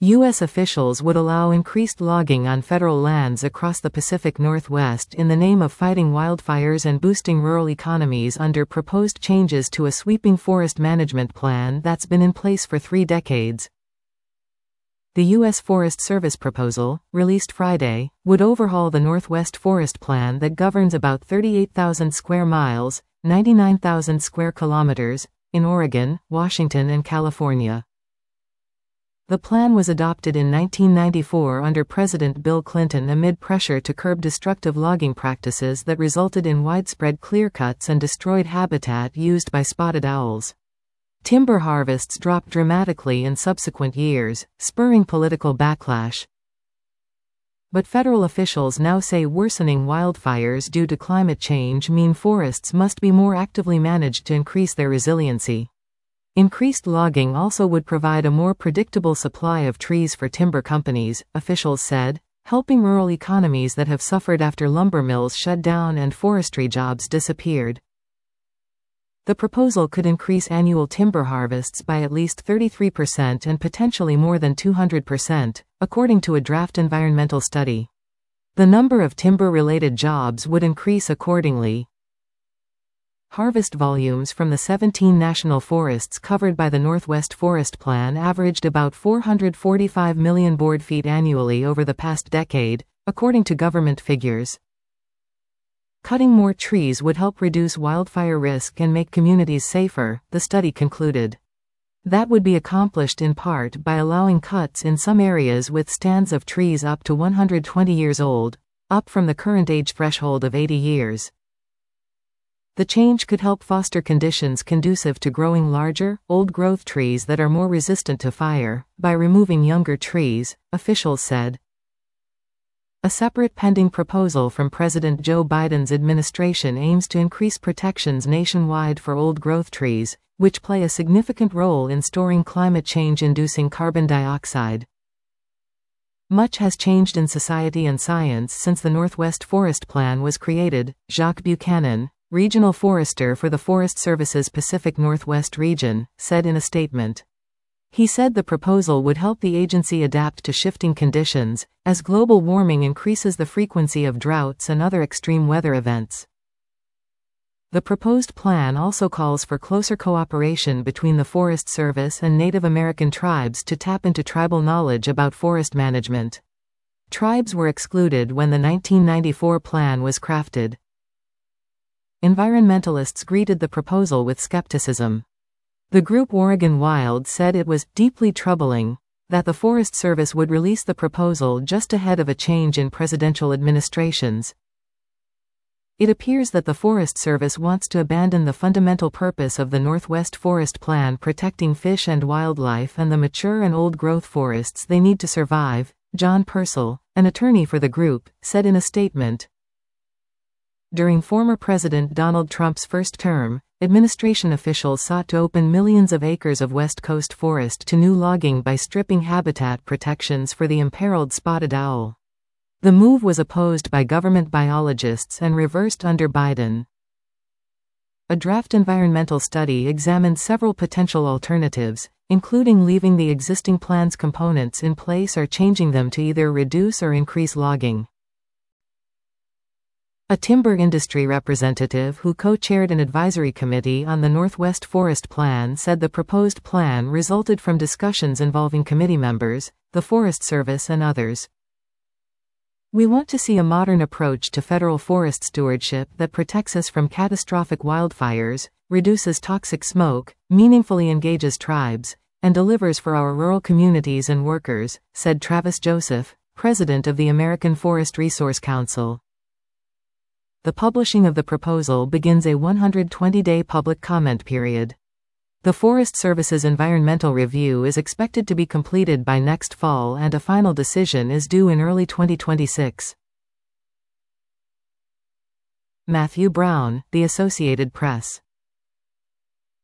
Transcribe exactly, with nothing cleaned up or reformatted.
U S officials would allow increased logging on federal lands across the Pacific Northwest in the name of fighting wildfires and boosting rural economies under proposed changes to a sweeping forest management plan that's been in place for three decades. The U S Forest Service proposal, released Friday, would overhaul the Northwest Forest Plan that governs about thirty-eight thousand square miles, ninety-nine thousand square kilometers, in Oregon, Washington and California. The plan was adopted in nineteen ninety-four under President Bill Clinton amid pressure to curb destructive logging practices that resulted in widespread clearcuts and destroyed habitat used by spotted owls. Timber harvests dropped dramatically in subsequent years, spurring political backlash. But federal officials now say worsening wildfires due to climate change mean forests must be more actively managed to increase their resiliency. Increased logging also would provide a more predictable supply of trees for timber companies, officials said, helping rural economies that have suffered after lumber mills shut down and forestry jobs disappeared. The proposal could increase annual timber harvests by at least thirty-three percent and potentially more than two hundred percent, according to a draft environmental study. The number of timber-related jobs would increase accordingly. Harvest volumes from the seventeen national forests covered by the Northwest Forest Plan averaged about four hundred forty-five million board feet annually over the past decade, according to government figures. Cutting more trees would help reduce wildfire risk and make communities safer, the study concluded. That would be accomplished in part by allowing cuts in some areas with stands of trees up to one hundred twenty years old, up from the current age threshold of eighty years. The change could help foster conditions conducive to growing larger, old-growth trees that are more resistant to fire, by removing younger trees, officials said. A separate pending proposal from President Joe Biden's administration aims to increase protections nationwide for old-growth trees, which play a significant role in storing climate change-inducing carbon dioxide. Much has changed in society and science since the Northwest Forest Plan was created, Jacques Buchanan, regional forester for the Forest Service's Pacific Northwest region, said in a statement. He said the proposal would help the agency adapt to shifting conditions, as global warming increases the frequency of droughts and other extreme weather events. The proposed plan also calls for closer cooperation between the Forest Service and Native American tribes to tap into tribal knowledge about forest management. Tribes were excluded when the nineteen ninety-four plan was crafted. Environmentalists greeted the proposal with skepticism. The group Oregon Wild said it was deeply troubling that the Forest Service would release the proposal just ahead of a change in presidential administrations. It appears that the Forest Service wants to abandon the fundamental purpose of the Northwest Forest Plan, protecting fish and wildlife and the mature and old-growth forests they need to survive, John Purcell, an attorney for the group, said in a statement. During former President Donald Trump's first term, administration officials sought to open millions of acres of West Coast forest to new logging by stripping habitat protections for the imperiled spotted owl. The move was opposed by government biologists and reversed under Biden. A draft environmental study examined several potential alternatives, including leaving the existing plan's components in place or changing them to either reduce or increase logging. A timber industry representative who co-chaired an advisory committee on the Northwest Forest Plan said the proposed plan resulted from discussions involving committee members, the Forest Service and others. We want to see a modern approach to federal forest stewardship that protects us from catastrophic wildfires, reduces toxic smoke, meaningfully engages tribes, and delivers for our rural communities and workers, said Travis Joseph, president of the American Forest Resource Council. The publishing of the proposal begins a one hundred twenty day public comment period. The Forest Service's environmental review is expected to be completed by next fall and a final decision is due in early twenty twenty-six. Matthew Brown, The Associated Press.